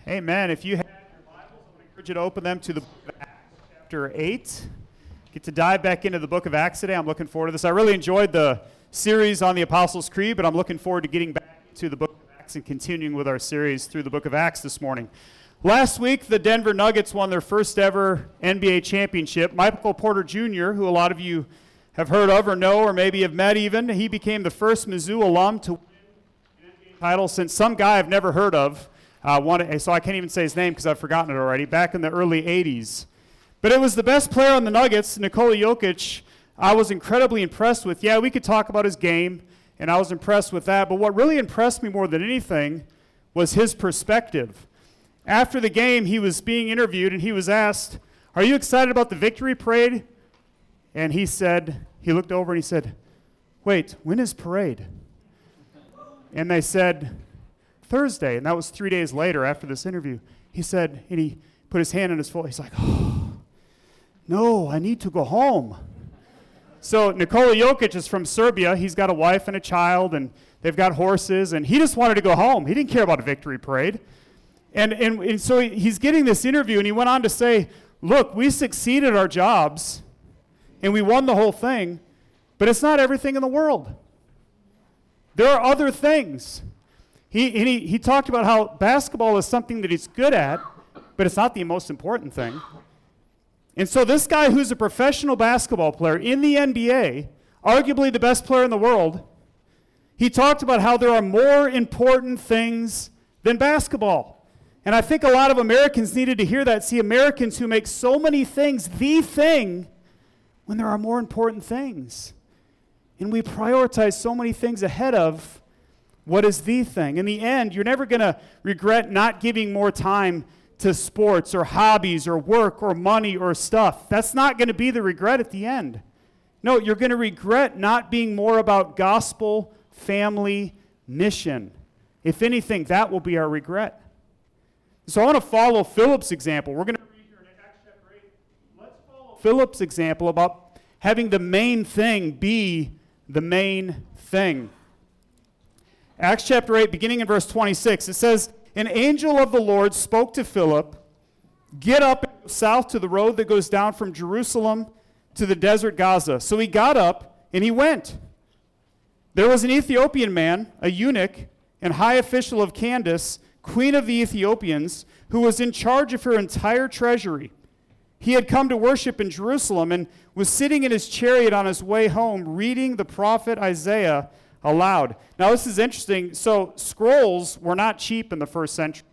Amen. If you have your Bibles, I would encourage you to open them to the book of Acts, chapter 8. Get to dive back into the book of Acts today. I'm looking forward to this. I really enjoyed the series on the Apostles' Creed, but I'm looking forward to getting back to the book of Acts and continuing with our series through the book of Acts this morning. Last week, the Denver Nuggets won their first ever NBA championship. Michael Porter Jr., who a lot of you have heard of or know or maybe have met even, he became the first Mizzou alum to win an NBA title since some guy I've never heard of. So I can't even say his name because I've forgotten it already, back in the early 80s. But it was the best player on the Nuggets, Nikola Jokic. I was incredibly impressed with. Yeah, we could talk about his game, and I was impressed with that. But what really impressed me more than anything was his perspective. After the game, he was being interviewed, and he was asked, "Are you excited about the victory parade?" And he looked over and he said, "Wait, when is parade?" And they said, "Thursday," and that was 3 days later after this interview. He said, and he put his hand on his forehead. He's like, "Oh, no, I need to go home." So Nikola Jokic is from Serbia. He's got a wife and a child, and they've got horses, and he just wanted to go home. He didn't care about a victory parade. And so he's getting this interview, and he went on to say, "Look, we succeeded at our jobs, and we won the whole thing, but it's not everything in the world. There are other things." He talked about how basketball is something that he's good at, but it's not the most important thing. And so this guy who's a professional basketball player in the NBA, arguably the best player in the world, he talked about how there are more important things than basketball. And I think a lot of Americans needed to hear that. See, Americans who make so many things the thing when there are more important things. And we prioritize so many things ahead of what is the thing. In the end, you're never going to regret not giving more time to sports or hobbies or work or money or stuff. That's not going to be the regret at the end. No, you're going to regret not being more about gospel, family, mission. If anything, that will be our regret. So I want to follow Philip's example. We're going to read here in Acts chapter 8. Let's follow Philip's example about having the main thing be the main thing. Acts chapter 8, beginning in verse 26, it says, "An angel of the Lord spoke to Philip, 'Get up and go south to the road that goes down from Jerusalem to the desert Gaza.' So he got up and he went. There was an Ethiopian man, a eunuch and high official of Candace, queen of the Ethiopians, who was in charge of her entire treasury. He had come to worship in Jerusalem and was sitting in his chariot on his way home, reading the prophet Isaiah aloud." Now, this is interesting. So scrolls were not cheap in the first century.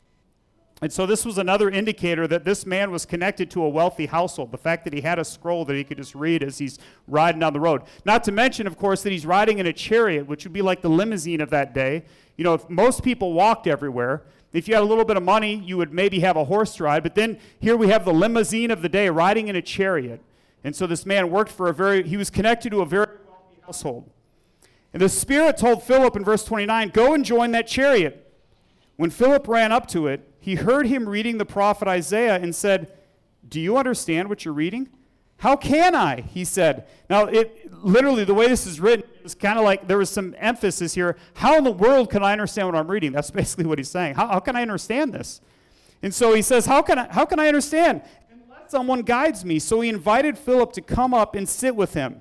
And so this was another indicator that this man was connected to a wealthy household, the fact that he had a scroll that he could just read as he's riding down the road. Not to mention, of course, that he's riding in a chariot, which would be like the limousine of that day. You know, if most people walked everywhere, if you had a little bit of money, you would maybe have a horse ride. But then here we have the limousine of the day riding in a chariot. And so this man worked for he was connected to a very wealthy household. And the Spirit told Philip in verse 29, "Go and join that chariot." When Philip ran up to it, he heard him reading the prophet Isaiah and said, "Do you understand what you're reading?" "How can I?" he said. Now, literally, the way this is written, it was kind of like there was some emphasis here. How in the world can I understand what I'm reading? That's basically what he's saying. How can I understand this? And so he says, how can I understand? Unless someone guides me. So he invited Philip to come up and sit with him.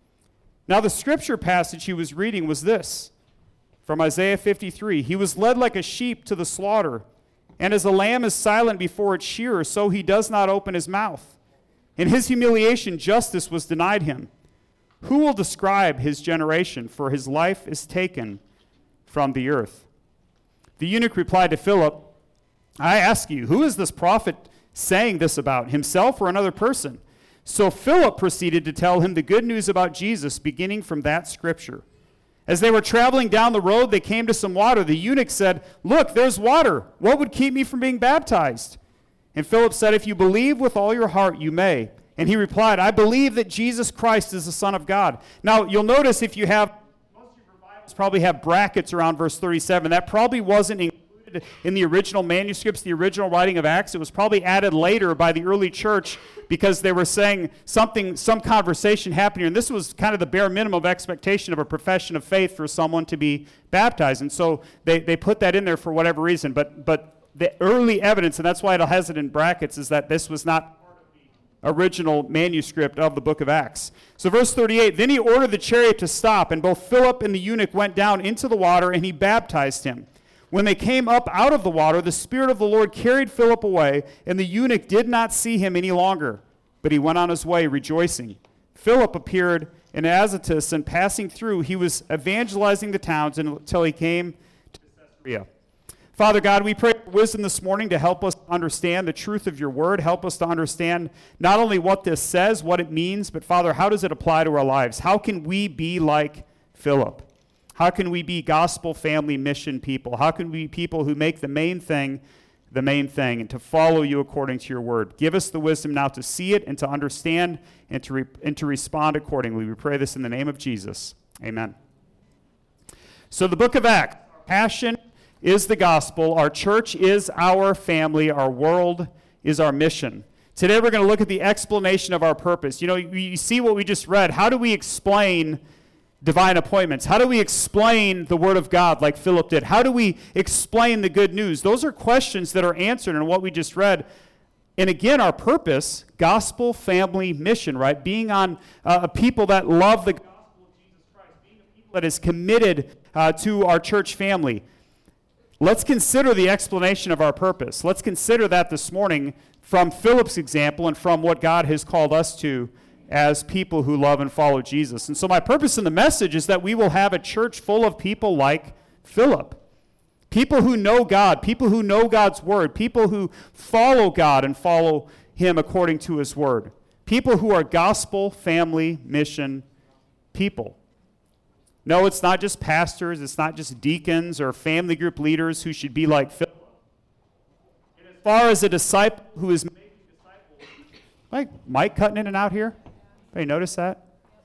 Now, the scripture passage he was reading was this, from Isaiah 53. "He was led like a sheep to the slaughter, and as a lamb is silent before its shearer, so he does not open his mouth. In his humiliation, justice was denied him. Who will describe his generation? For his life is taken from the earth." The eunuch replied to Philip, "I ask you, who is this prophet saying this about, himself or another person?" So Philip proceeded to tell him the good news about Jesus, beginning from that scripture. As they were traveling down the road, they came to some water. The eunuch said, "Look, there's water. What would keep me from being baptized?" And Philip said, "If you believe with all your heart, you may." And he replied, "I believe that Jesus Christ is the Son of God." Now, you'll notice if you have, most of your Bibles probably have brackets around verse 37. That probably wasn't included in the original manuscripts, the original writing of Acts. It was probably added later by the early church because they were saying some conversation happening. And this was kind of the bare minimum of expectation of a profession of faith for someone to be baptized. And so they put that in there for whatever reason. But the early evidence, and that's why it has it in brackets, is that this was not original manuscript of the book of Acts. So verse 38, then he ordered the chariot to stop, and both Philip and the eunuch went down into the water, and he baptized him. When they came up out of the water, the Spirit of the Lord carried Philip away, and the eunuch did not see him any longer, but he went on his way rejoicing. Philip appeared in Azotus, and passing through, he was evangelizing the towns until he came to Caesarea. Father God, we pray for wisdom this morning to help us understand the truth of your word. Help us to understand not only what this says, what it means, but Father, how does it apply to our lives? How can we be like Philip? How can we be gospel family mission people? How can we be people who make the main thing, and to follow you according to your word? Give us the wisdom now to see it and to understand and to respond accordingly. We pray this in the name of Jesus. Amen. So the book of Acts, passion is the gospel. Our church is our family. Our world is our mission. Today we're going to look at the explanation of our purpose. You know, you see what we just read. How do we explain divine appointments? How do we explain the word of God like Philip did? How do we explain the good news? Those are questions that are answered in what we just read. And again, our purpose, gospel, family, mission, right? Being on a people that love the gospel of Jesus Christ, being a people that is committed to our church family. Let's consider the explanation of our purpose. Let's consider that this morning from Philip's example and from what God has called us to as people who love and follow Jesus. And so my purpose in the message is that we will have a church full of people like Philip. People who know God, people who know God's word, people who follow God and follow him according to his word. People who are gospel, family, mission people. No, it's not just pastors, it's not just deacons or family group leaders who should be like Philip. And as far as a disciple who is making disciples, like Mike cutting in and out here? Anybody notice that?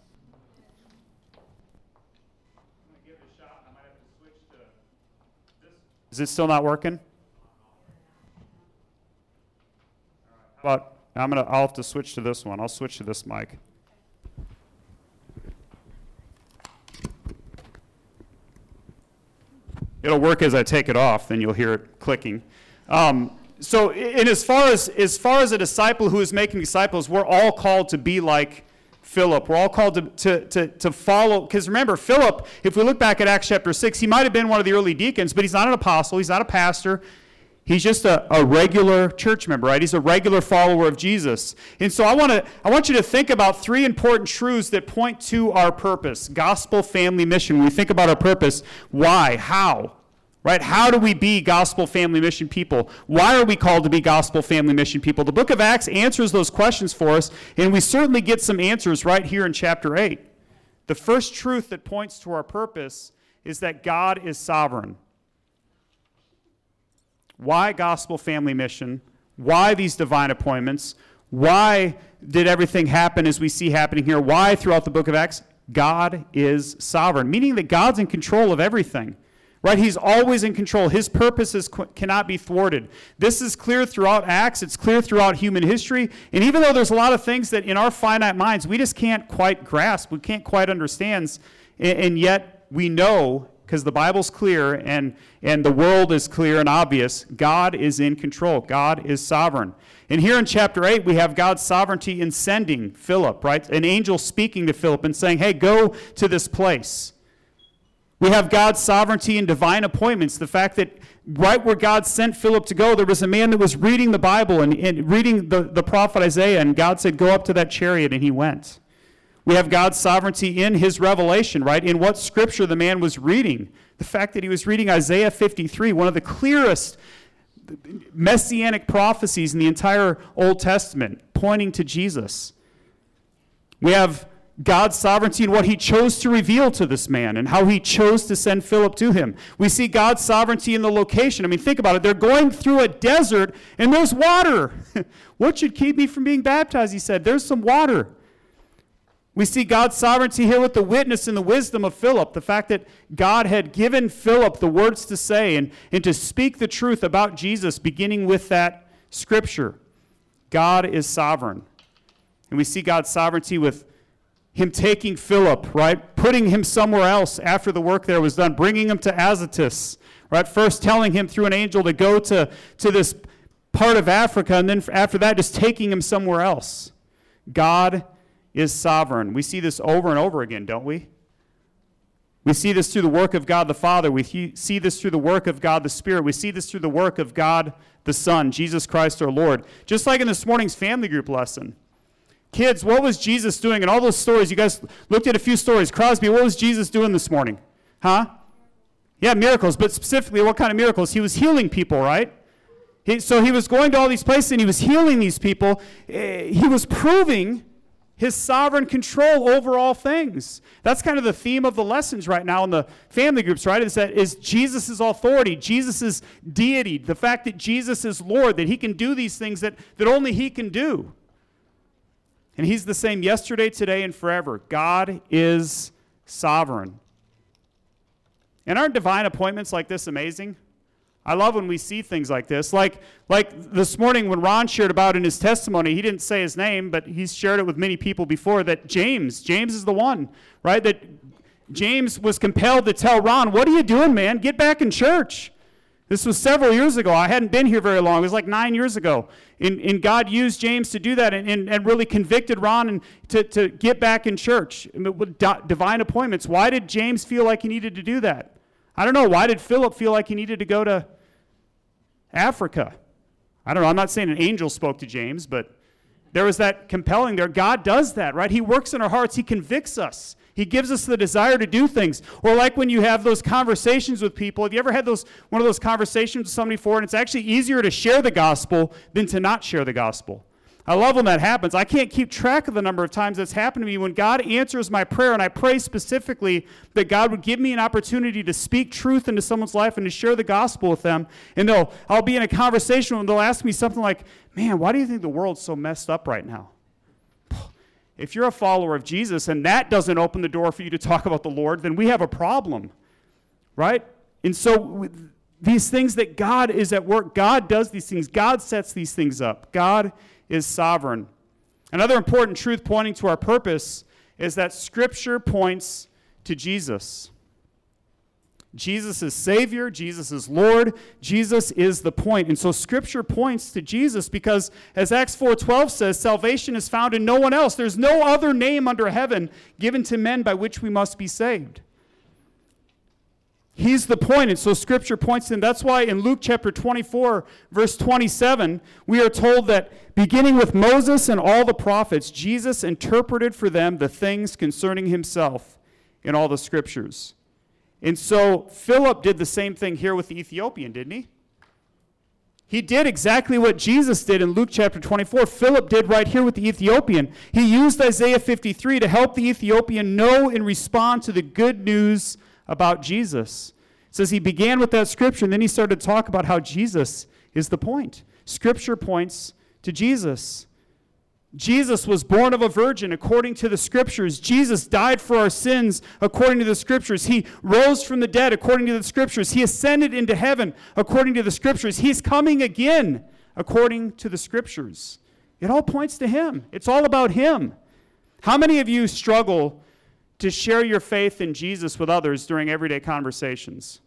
I'm going to give it a shot. I might have to switch to this. Is it still not working? But I'll have to switch to this one. I'll switch to this mic. It'll work as I take it off, then you'll hear it clicking. So as far as a disciple who is making disciples, we're all called to be like Philip. We're all called to follow. Because remember, Philip, if we look back at Acts chapter 6, he might have been one of the early deacons, but he's not an apostle. He's not a pastor. He's just a regular church member, right? He's a regular follower of Jesus. And so I want you to think about three important truths that point to our purpose, gospel, family, mission. When we think about our purpose, why, how, right? How do we be gospel, family, mission people? Why are we called to be gospel, family, mission people? The book of Acts answers those questions for us, and we certainly get some answers right here in chapter 8. The first truth that points to our purpose is that God is sovereign. Why gospel, family, mission? Why these divine appointments? Why did everything happen as we see happening here? Why throughout the book of Acts? God is sovereign, meaning that God's in control of everything, right? He's always in control. His purposes cannot be thwarted. This is clear throughout Acts. It's clear throughout human history. And even though there's a lot of things that in our finite minds we just can't quite grasp, we can't quite understand, and yet we know, because the Bible's clear and the world is clear and obvious, God is in control. God is sovereign. And here in chapter 8, we have God's sovereignty in sending Philip, right? An angel speaking to Philip and saying, hey, go to this place. We have God's sovereignty in divine appointments. The fact that right where God sent Philip to go, there was a man that was reading the Bible and reading the prophet Isaiah, and God said, go up to that chariot, and he went. We have God's sovereignty in his revelation, right? In what scripture the man was reading. The fact that he was reading Isaiah 53, one of the clearest messianic prophecies in the entire Old Testament, pointing to Jesus. We have God's sovereignty in what he chose to reveal to this man and how he chose to send Philip to him. We see God's sovereignty in the location. I mean, think about it. They're going through a desert and there's water. What should keep me from being baptized? He said, there's some water. We see God's sovereignty here with the witness and the wisdom of Philip, the fact that God had given Philip the words to say and to speak the truth about Jesus, beginning with that scripture. God is sovereign. And we see God's sovereignty with him taking Philip, right, putting him somewhere else after the work there was done, bringing him to Azotus, right? First telling him through an angel to go to this part of Africa, and then after that, just taking him somewhere else. God is sovereign. We see this over and over again, don't we? We see this through the work of God the Father. We see this through the work of God the Spirit. We see this through the work of God the Son, Jesus Christ our Lord. Just like in this morning's family group lesson. Kids, what was Jesus doing in all those stories? You guys looked at a few stories. Crosby, what was Jesus doing this morning? Huh? Yeah, miracles, but specifically what kind of miracles? He was healing people, right? So he was going to all these places and he was healing these people. He was proving his sovereign control over all things. That's kind of the theme of the lessons right now in the family groups, right? Is Jesus' authority, Jesus' deity, the fact that Jesus is Lord, that he can do these things that only he can do. And he's the same yesterday, today, and forever. God is sovereign. And aren't divine appointments like this amazing? I love when we see things like this. Like this morning when Ron shared about in his testimony, he didn't say his name, but he's shared it with many people before, that James is the one, right? That James was compelled to tell Ron, what are you doing, man? Get back in church. This was several years ago. I hadn't been here very long. It was like 9 years ago. And God used James to do that and really convicted Ron to get back in church. With divine appointments. Why did James feel like he needed to do that? I don't know. Why did Philip feel like he needed to go to Africa? I don't know. I'm not saying an angel spoke to James, but there was that compelling there. God does that, right? He works in our hearts. He convicts us. He gives us the desire to do things. Or like when you have those conversations with people. Have you ever had one of those conversations with somebody before, and it's actually easier to share the gospel than to not share the gospel? I love when that happens. I can't keep track of the number of times that's happened to me when God answers my prayer, and I pray specifically that God would give me an opportunity to speak truth into someone's life and to share the gospel with them. And I'll be in a conversation and they'll ask me something like, man, why do you think the world's so messed up right now? If you're a follower of Jesus and that doesn't open the door for you to talk about the Lord, then we have a problem, right? And so these things that God is at work, God does these things, God sets these things up. God is sovereign. Another important truth pointing to our purpose is that Scripture points to Jesus. Jesus is Savior, Jesus is Lord, Jesus is the point. And so Scripture points to Jesus because, as Acts 4:12 says, salvation is found in no one else. There's no other name under heaven given to men by which we must be saved. He's the point, and so Scripture points to him. That's why in Luke chapter 24, verse 27, we are told that beginning with Moses and all the prophets, Jesus interpreted for them the things concerning himself in all the Scriptures. And so Philip did the same thing here with the Ethiopian, didn't he? He did exactly what Jesus did in Luke chapter 24. Philip did right here with the Ethiopian. He used Isaiah 53 to help the Ethiopian know and respond to the good news about Jesus. It says he began with that scripture, and then he started to talk about how Jesus is the point. Scripture points to Jesus. Jesus was born of a virgin according to the Scriptures. Jesus died for our sins according to the Scriptures. He rose from the dead according to the Scriptures. He ascended into heaven according to the Scriptures. He's coming again according to the Scriptures. It all points to him. It's all about him. How many of you struggle to share your faith in Jesus with others during everyday conversations?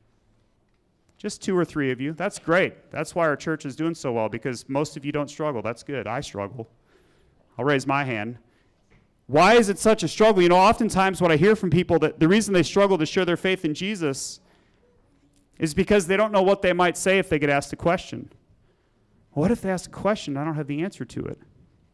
Just 2 or 3 of you. That's great. That's why our church is doing so well, because most of you don't struggle. That's good. I struggle. I'll raise my hand. Why is it such a struggle? You know, oftentimes what I hear from people, that the reason they struggle to share their faith in Jesus is because they don't know what they might say if they get asked a question. What if they ask a question and I don't have the answer to it?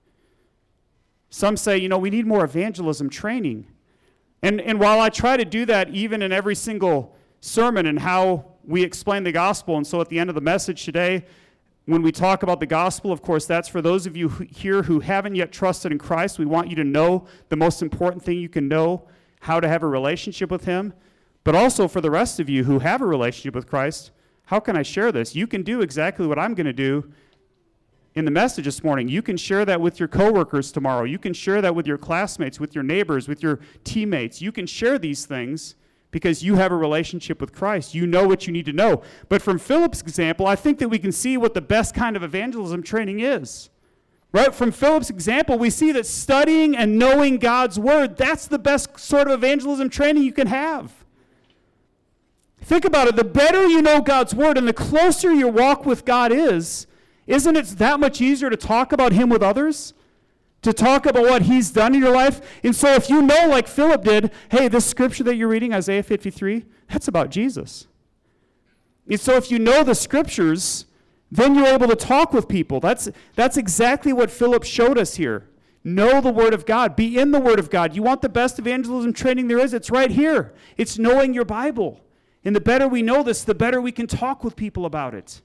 Some say, you know, we need more evangelism training. And while I try to do that even in every single sermon and how we explain the gospel, and so at the end of the message today, when we talk about the gospel, of course, that's for those of you here who haven't yet trusted in Christ. We want you to know the most important thing you can know, how to have a relationship with him. But also for the rest of you who have a relationship with Christ, how can I share this? You can do exactly what I'm going to do in the message this morning. You can share that with your coworkers tomorrow. You can share that with your classmates, with your neighbors, with your teammates. You can share these things because you have a relationship with Christ. You know what you need to know. But from Philip's example, I think that we can see what the best kind of evangelism training is. Right? From Philip's example, we see that studying and knowing God's word, that's the best sort of evangelism training you can have. Think about it. The better you know God's word and the closer your walk with God is, isn't it that much easier to talk about him with others? To talk about what he's done in your life? And so if you know, like Philip did, hey, this scripture that you're reading, Isaiah 53, that's about Jesus. And so if you know the scriptures, then you're able to talk with people. That's exactly what Philip showed us here. Know the Word of God. Be in the Word of God. You want the best evangelism training there is? It's right here. It's knowing your Bible. And the better we know this, the better we can talk with people about it.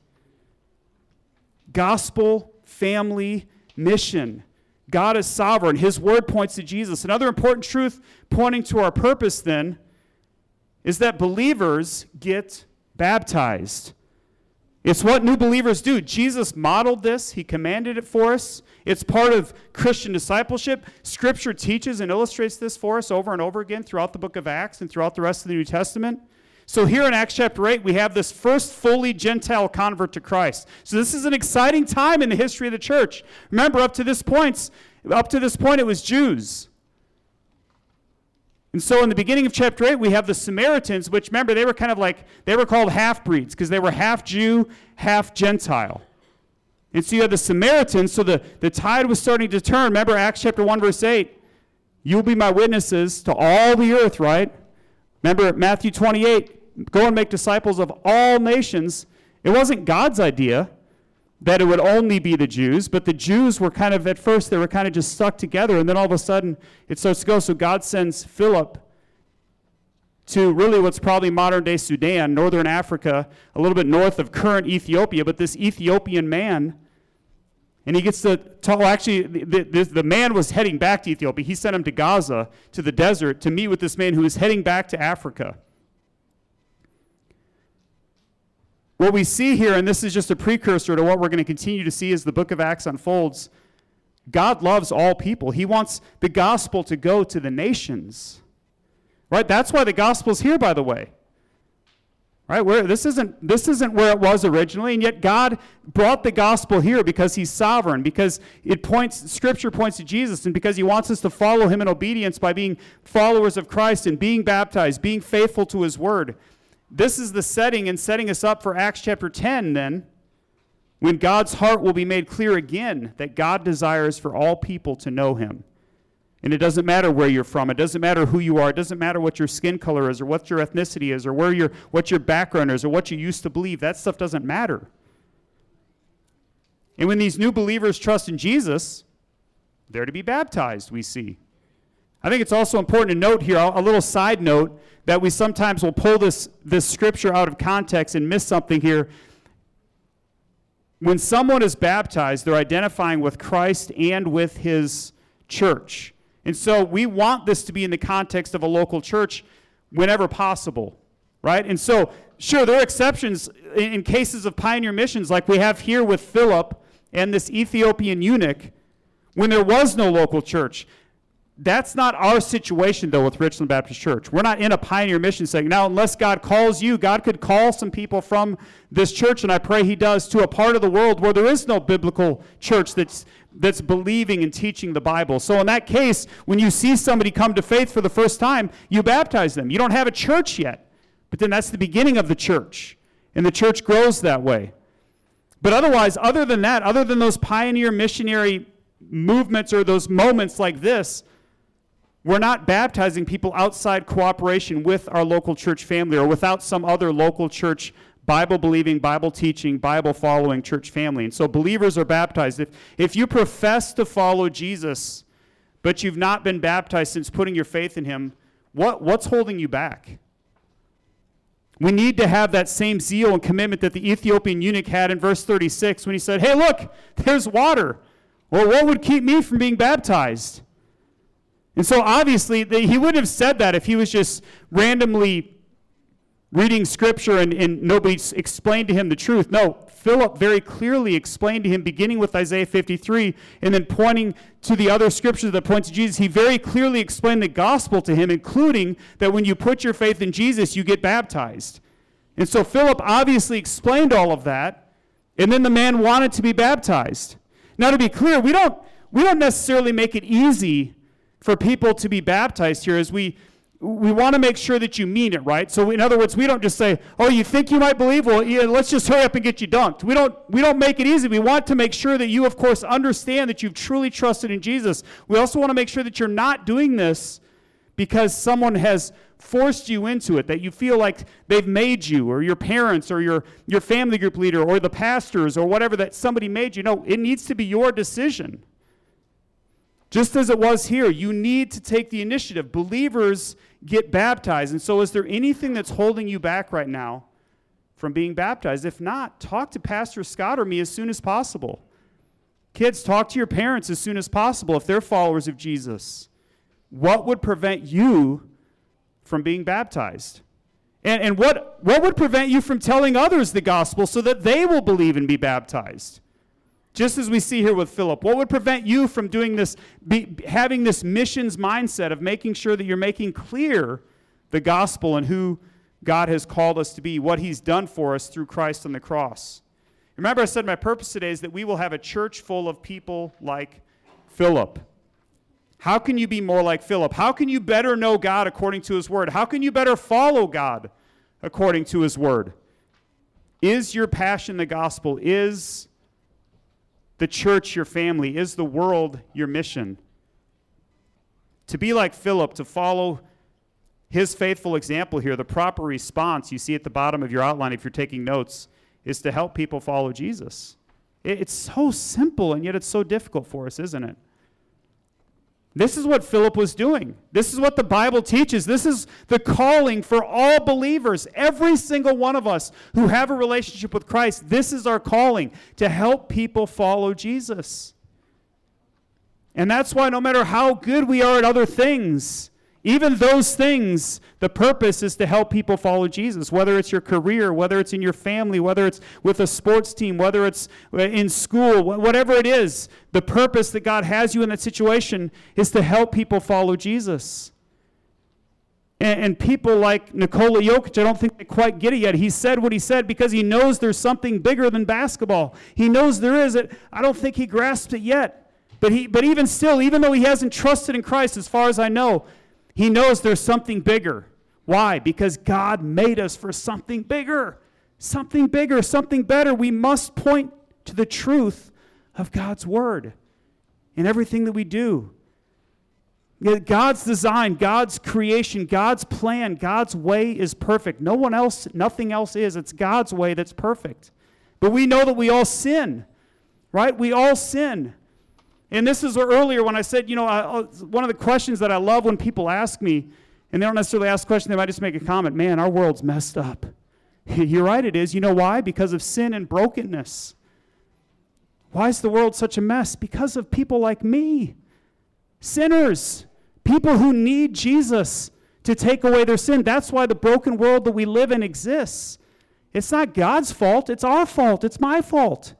Gospel, family, mission. God is sovereign. His Word points to Jesus. Another important truth pointing to our purpose then is that believers get baptized. It's what new believers do. Jesus modeled this. He commanded it for us. It's part of Christian discipleship. Scripture teaches and illustrates this for us over and over again throughout the book of Acts and throughout the rest of the New Testament. So here in Acts chapter 8, we have this first fully Gentile convert to Christ. So this is an exciting time in the history of the church. Remember, up to this point, it was Jews. And so in the beginning of chapter 8, we have the Samaritans, which, remember, they were called half-breeds because they were half Jew, half Gentile. And so you had the Samaritans, so the tide was starting to turn. Remember Acts chapter 1, verse 8, you'll be my witnesses to all the earth, right? Remember Matthew 28, go and make disciples of all nations. It wasn't God's idea that it would only be the Jews, but the Jews were kind of, at first, they were kind of just stuck together, and then all of a sudden, it starts to go. So God sends Philip to really what's probably modern-day Sudan, northern Africa, a little bit north of current Ethiopia, but this Ethiopian man, and he gets to talk, actually, the man was heading back to Ethiopia. He sent him to Gaza, to the desert, to meet with this man who was heading back to Africa. What we see here, and this is just a precursor to what we're going to continue to see as the book of Acts unfolds, God loves all people. He wants the gospel to go to the nations. Right? That's why the gospel's here, by the way. Right? This isn't where it was originally, and yet God brought the gospel here because he's sovereign, because Scripture points to Jesus, and because he wants us to follow him in obedience by being followers of Christ and being baptized, being faithful to his word. This is the setting and setting us up for Acts chapter 10 then, when God's heart will be made clear again that God desires for all people to know him. And it doesn't matter where you're from. It doesn't matter who you are. It doesn't matter what your skin color is or what your ethnicity is or what your background is or what you used to believe. That stuff doesn't matter. And when these new believers trust in Jesus, they're to be baptized, we see. I think it's also important to note here, a little side note, that we sometimes will pull this scripture out of context and miss something here. When someone is baptized, they're identifying with Christ and with his church. And so we want this to be in the context of a local church whenever possible, right? And so, sure, there are exceptions in cases of pioneer missions like we have here with Philip and this Ethiopian eunuch when there was no local church. That's not our situation, though, with Richland Baptist Church. We're not in a pioneer mission setting. Now, unless God calls you, God could call some people from this church, and I pray he does, to a part of the world where there is no biblical church that's believing and teaching the Bible. So in that case, when you see somebody come to faith for the first time, you baptize them. You don't have a church yet, but then that's the beginning of the church, and the church grows that way. But otherwise, other than that, other than those pioneer missionary movements or those moments like this, we're not baptizing people outside cooperation with our local church family or without some other local church Bible-believing, Bible-teaching, Bible-following church family. And so believers are baptized. If you profess to follow Jesus, but you've not been baptized since putting your faith in him, what's holding you back? We need to have that same zeal and commitment that the Ethiopian eunuch had in verse 36 when he said, hey, look, there's water. Well, what would keep me from being baptized? And so obviously, he wouldn't have said that if he was just randomly reading Scripture and nobody explained to him the truth. No, Philip very clearly explained to him, beginning with Isaiah 53, and then pointing to the other Scriptures that point to Jesus. He very clearly explained the gospel to him, including that when you put your faith in Jesus, you get baptized. And so Philip obviously explained all of that, and then the man wanted to be baptized. Now, to be clear, we don't necessarily make it easy for people to be baptized here as we we want to make sure that you mean it, right? So in other words, we don't just say, oh, you think you might believe? Well, yeah, let's just hurry up and get you dunked. We don't make it easy. We want to make sure that you, of course, understand that you've truly trusted in Jesus. We also want to make sure that you're not doing this because someone has forced you into it, that you feel like they've made you, or your parents, or your family group leader, or the pastors, or whatever, that somebody made you. No, it needs to be your decision. Just as it was here, you need to take the initiative. Believers get baptized. And so is there anything that's holding you back right now from being baptized? If not, talk to Pastor Scott or me as soon as possible. Kids, talk to your parents as soon as possible if they're followers of Jesus. What would prevent you from being baptized? And what would prevent you from telling others the gospel so that they will believe and be baptized? Just as we see here with Philip, what would prevent you from doing this, having this missions mindset of making sure that you're making clear the gospel and who God has called us to be, what he's done for us through Christ on the cross? Remember, I said my purpose today is that we will have a church full of people like Philip. How can you be more like Philip? How can you better know God according to his word? How can you better follow God according to his word? Is your passion the gospel? Is the church your family? Is the world your mission? To be like Philip, to follow his faithful example here, the proper response, you see at the bottom of your outline if you're taking notes, is to help people follow Jesus. It's so simple, and yet it's so difficult for us, isn't it? This is what Philip was doing. This is what the Bible teaches. This is the calling for all believers. Every single one of us who have a relationship with Christ, this is our calling, to help people follow Jesus. And that's why no matter how good we are at other things, even those things, the purpose is to help people follow Jesus, whether it's your career, whether it's in your family, whether it's with a sports team, whether it's in school, whatever it is, the purpose that God has you in that situation is to help people follow Jesus. And people like Nikola Jokic, I don't think they quite get it yet. He said what he said because he knows there's something bigger than basketball. He knows there is. I don't think he grasps it yet. But even still, even though he hasn't trusted in Christ, as far as I know, he knows there's something bigger. Why? Because God made us for something bigger, something better. We must point to the truth of God's word in everything that we do. God's design, God's creation, God's plan, God's way is perfect. Nothing else is. It's God's way that's perfect. But we know that we all sin, right? We all sin. And this is earlier when I said, one of the questions that I love when people ask me, and they don't necessarily ask a question, they might just make a comment, man, our world's messed up. You're right, it is. You know why? Because of sin and brokenness. Why is the world such a mess? Because of people like me, sinners, people who need Jesus to take away their sin. That's why the broken world that we live in exists. It's not God's fault, it's our fault, it's my fault.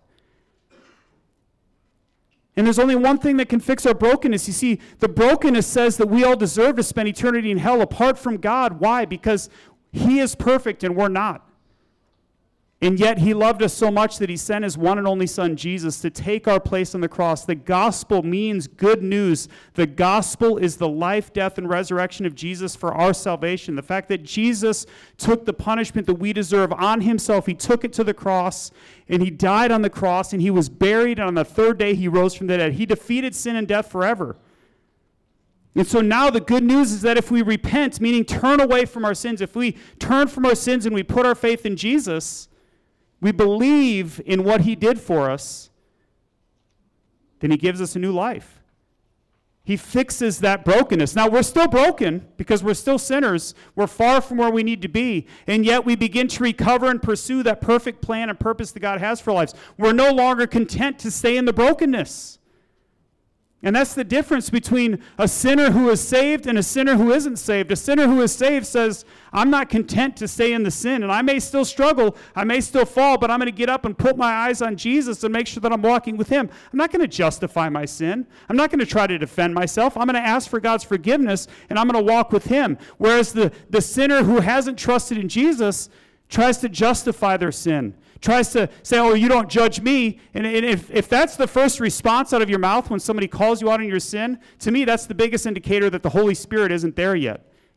And there's only one thing that can fix our brokenness. You see, the brokenness says that we all deserve to spend eternity in hell apart from God. Why? Because he is perfect and we're not. And yet he loved us so much that he sent his one and only son, Jesus, to take our place on the cross. The gospel means good news. The gospel is the life, death, and resurrection of Jesus for our salvation. The fact that Jesus took the punishment that we deserve on himself. He took it to the cross, and he died on the cross, and he was buried, and on the third day he rose from the dead. He defeated sin and death forever. And so now the good news is that if we repent, meaning turn away from our sins, if we turn from our sins and we put our faith in Jesus, we believe in what he did for us, then he gives us a new life. He fixes that brokenness. Now, we're still broken because we're still sinners. We're far from where we need to be. And yet we begin to recover and pursue that perfect plan and purpose that God has for our lives. We're no longer content to stay in the brokenness. And that's the difference between a sinner who is saved and a sinner who isn't saved. A sinner who is saved says, I'm not content to stay in the sin, and I may still struggle, I may still fall, but I'm going to get up and put my eyes on Jesus and make sure that I'm walking with him. I'm not going to justify my sin. I'm not going to try to defend myself. I'm going to ask for God's forgiveness, and I'm going to walk with him. Whereas the sinner who hasn't trusted in Jesus tries to justify their sin, tries to say, oh, you don't judge me. And if that's the first response out of your mouth when somebody calls you out on your sin, to me, that's the biggest indicator that the Holy Spirit isn't there yet.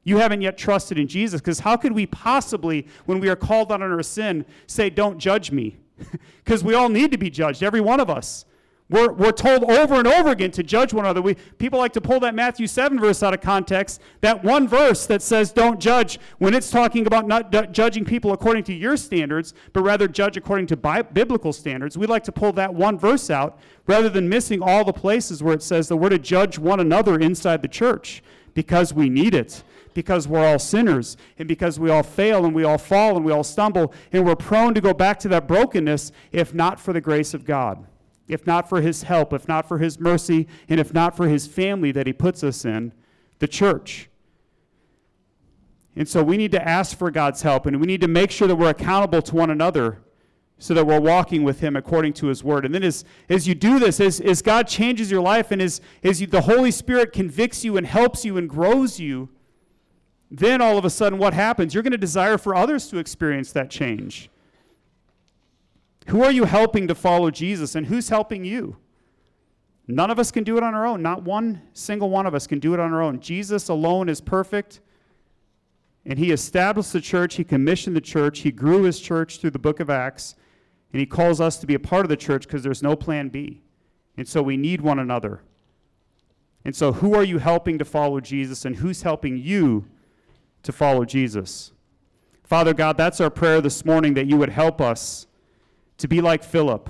You haven't yet trusted in Jesus, because how could we possibly, when we are called out on our sin, say, don't judge me? Because we all need to be judged, every one of us. We're told over and over again to judge one another. People like to pull that Matthew 7 verse out of context, that one verse that says don't judge, when it's talking about not judging people according to your standards, but rather judge according to biblical standards. We like to pull that one verse out rather than missing all the places where it says that we're to judge one another inside the church, because we need it, because we're all sinners, and because we all fail and we all fall and we all stumble, and we're prone to go back to that brokenness if not for the grace of God. If not for his help, if not for his mercy, and if not for his family that he puts us in, the church. And so we need to ask for God's help, and we need to make sure that we're accountable to one another so that we're walking with him according to his word. And then as you do this, as God changes your life, and the Holy Spirit convicts you and helps you and grows you, then all of a sudden what happens? You're going to desire for others to experience that change. Who are you helping to follow Jesus, and who's helping you? None of us can do it on our own. Not one single one of us can do it on our own. Jesus alone is perfect, and he established the church. He commissioned the church. He grew his church through the book of Acts, and he calls us to be a part of the church because there's no plan B. And so we need one another. And so who are you helping to follow Jesus, and who's helping you to follow Jesus? Father God, that's our prayer this morning, that you would help us to be like Philip,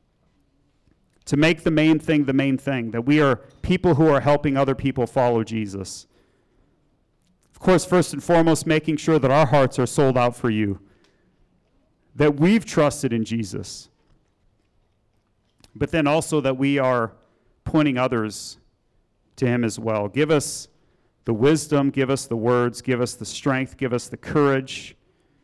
to make the main thing, that we are people who are helping other people follow Jesus. Of course, first and foremost, making sure that our hearts are sold out for you, that we've trusted in Jesus, but then also that we are pointing others to him as well. Give us the wisdom, give us the words, give us the strength, give us the courage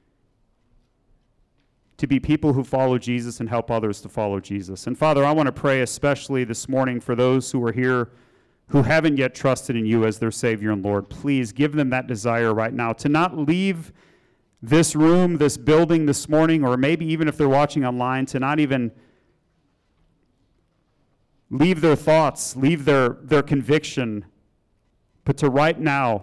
to be people who follow Jesus and help others to follow Jesus. And Father, I want to pray especially this morning for those who are here who haven't yet trusted in you as their Savior and Lord. Please give them that desire right now to not leave this room, this building this morning, or maybe even if they're watching online, to not even leave their thoughts, leave their conviction, but to right now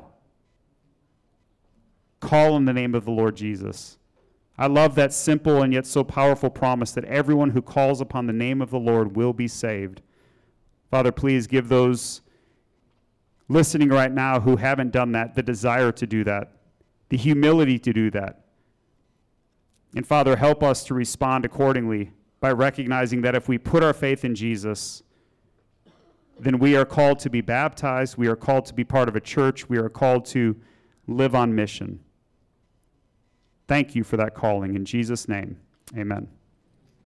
call on the name of the Lord Jesus. I love that simple and yet so powerful promise that everyone who calls upon the name of the Lord will be saved. Father, please give those listening right now who haven't done that the desire to do that, the humility to do that. And Father, help us to respond accordingly by recognizing that if we put our faith in Jesus, then we are called to be baptized, we are called to be part of a church, we are called to live on mission. Thank you for that calling. In Jesus' name, amen.